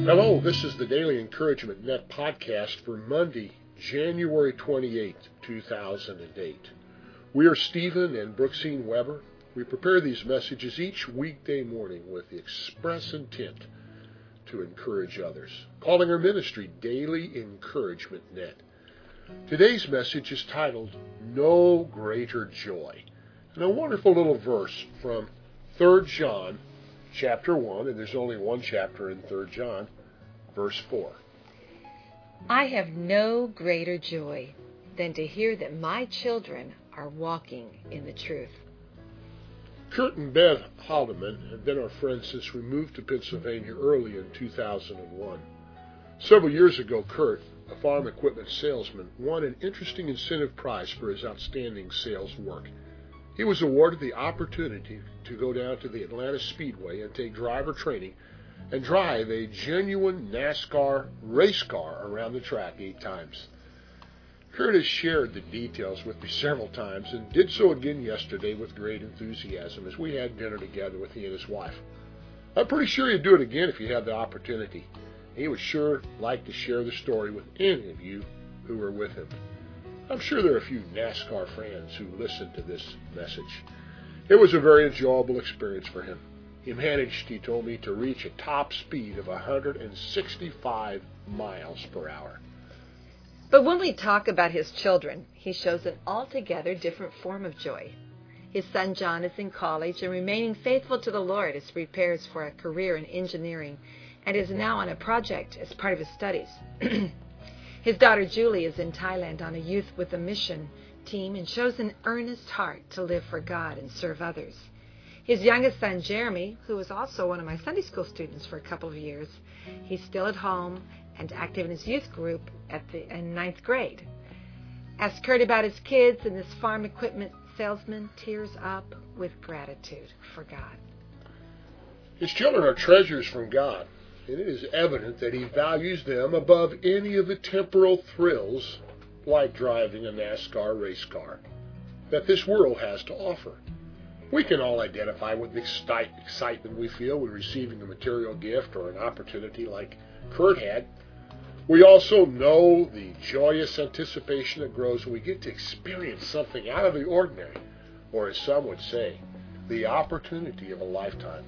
Hello, this is the Daily Encouragement Net podcast for Monday, January 28th, 2008. We are Stephen and Brooksine Weber. We prepare these messages each weekday morning with the express intent to encourage others, calling our ministry Daily Encouragement Net. Today's message is titled, No Greater Joy, and a wonderful little verse from 3 John chapter 1, and there's only one chapter in 3 John, verse 4. I have no greater joy than to hear that my children are walking in the truth. Kurt and Bev Haldeman have been our friends since we moved to Pennsylvania early in 2001. Several years ago, Kurt, a farm equipment salesman, won an interesting incentive prize for his outstanding sales work. He was awarded the opportunity to go down to the Atlanta Speedway and take driver training and drive a genuine NASCAR race car around the track 8 times. Kurt has shared the details with me several times and did so again yesterday with great enthusiasm as we had dinner together with he and his wife. I'm pretty sure he'd do it again if you had the opportunity. He would sure like to share the story with any of you who were with him. I'm sure there are a few NASCAR fans who listened to this message. It was a very enjoyable experience for him. He managed, he told me, to reach a top speed of 165 miles per hour. But when we talk about his children, he shows an altogether different form of joy. His son John is in college and remaining faithful to the Lord as he prepares for a career in engineering and is now on a project as part of his studies. His daughter Julie is in Thailand on a Youth with a Mission team and shows an earnest heart to live for God and serve others. His youngest son Jeremy, who was also one of my Sunday school students for a couple of years, he's still at home and active in his youth group in 9th grade. Asked Kurt about his kids, and this farm equipment salesman tears up with gratitude for God. His children are treasures from God, and it is evident that he values them above any of the temporal thrills, like driving a NASCAR race car, that this world has to offer. We can all identify with the excitement we feel when receiving a material gift or an opportunity like Kurt had. We also know the joyous anticipation that grows when we get to experience something out of the ordinary, or as some would say, the opportunity of a lifetime.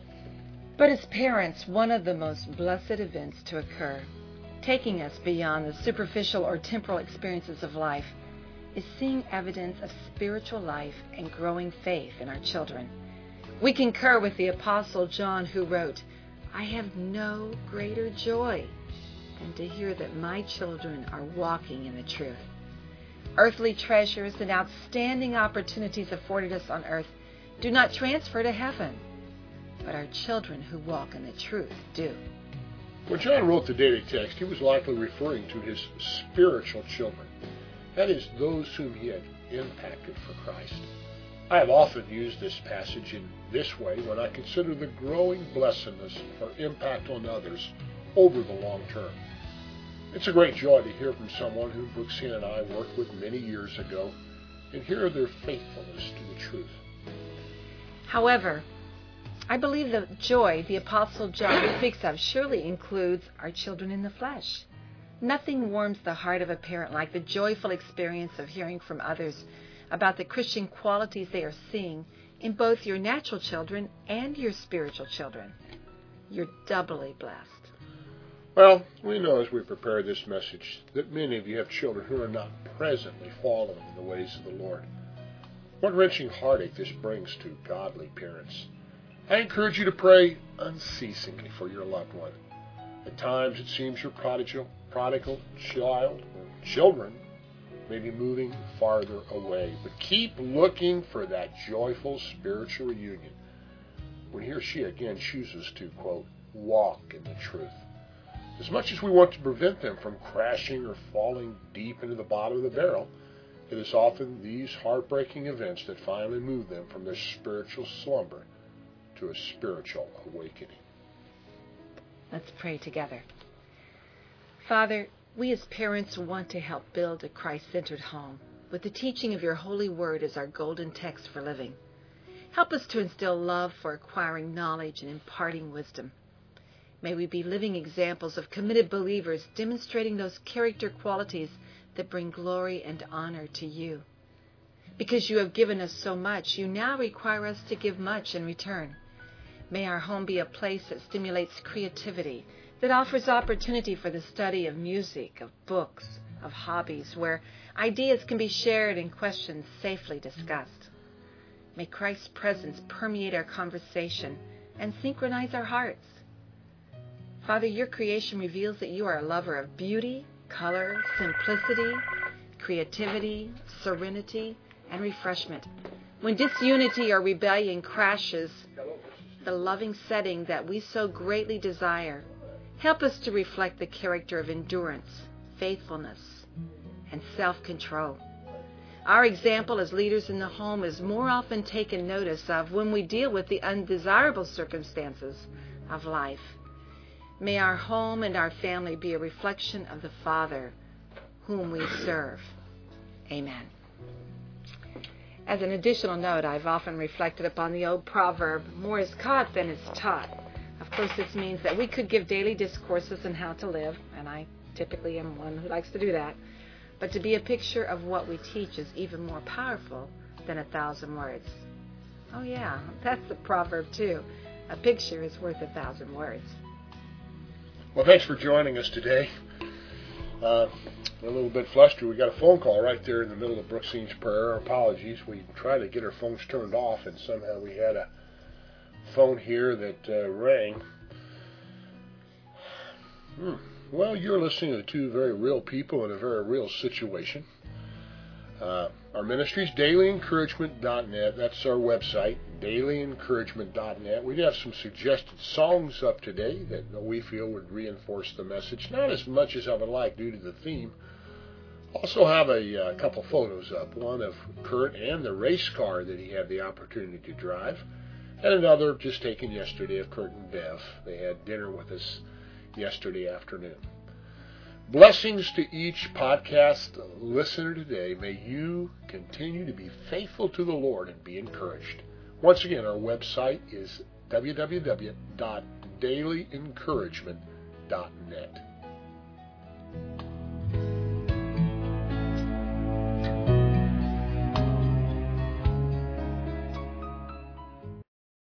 But as parents, one of the most blessed events to occur, taking us beyond the superficial or temporal experiences of life, is seeing evidence of spiritual life and growing faith in our children. We concur with the Apostle John, who wrote, I have no greater joy than to hear that my children are walking in the truth. Earthly treasures and outstanding opportunities afforded us on earth do not transfer to heaven, but our children who walk in the truth do. When John wrote the daily text, he was likely referring to his spiritual children. That is, those whom he had impacted for Christ. I have often used this passage in this way when I consider the growing blessedness for impact on others over the long term. It's a great joy to hear from someone whom Brooksine and I worked with many years ago and hear their faithfulness to the truth. However, I believe the joy the Apostle John speaks of surely includes our children in the flesh. Nothing warms the heart of a parent like the joyful experience of hearing from others about the Christian qualities they are seeing in both your natural children and your spiritual children. You're doubly blessed. Well, we know as we prepare this message that many of you have children who are not presently following in the ways of the Lord. What wrenching heartache this brings to godly parents. I encourage you to pray unceasingly for your loved one. At times it seems your prodigal child or children may be moving farther away, but keep looking for that joyful spiritual reunion when he or she again chooses to, quote, walk in the truth. As much as we want to prevent them from crashing or falling deep into the bottom of the barrel, it is often these heartbreaking events that finally move them from their spiritual slumber to a spiritual awakening. Let's pray together. Father, we as parents want to help build a Christ-centered home with the teaching of your holy word as our golden text for living. Help us to instill love for acquiring knowledge and imparting wisdom. May we be living examples of committed believers demonstrating those character qualities that bring glory and honor to you. Because you have given us so much, you now require us to give much in return. May our home be a place that stimulates creativity, that offers opportunity for the study of music, of books, of hobbies, where ideas can be shared and questions safely discussed. May Christ's presence permeate our conversation and synchronize our hearts. Father, your creation reveals that you are a lover of beauty, color, simplicity, creativity, serenity, and refreshment. When disunity or rebellion crashes the loving setting that we so greatly desire, help us to reflect the character of endurance, faithfulness, and self-control. Our example as leaders in the home is more often taken notice of when we deal with the undesirable circumstances of life. May our home and our family be a reflection of the Father whom we serve. Amen. As an additional note, I've often reflected upon the old proverb, more is caught than is taught. Of course, this means that we could give daily discourses on how to live, and I typically am one who likes to do that. But to be a picture of what we teach is even more powerful than 1,000 words. Oh yeah, that's the proverb too. A picture is worth 1,000 words. Well, thanks for joining us today. A little bit flustered. We got a phone call right there in the middle of Brooksine's prayer. Our apologies. We tried to get our phones turned off, and somehow we had a phone here that rang. Well, you're listening to two very real people in a very real situation. Our ministry is dailyencouragement.net. That's our website, dailyencouragement.net. We have some suggested songs up today that we feel would reinforce the message. Not as much as I would like due to the theme. Also have a couple photos up. One of Kurt and the race car that he had the opportunity to drive. And another just taken yesterday of Kurt and Bev. They had dinner with us yesterday afternoon. Blessings to each podcast listener today. May you continue to be faithful to the Lord and be encouraged. Once again, our website is www.dailyencouragement.net.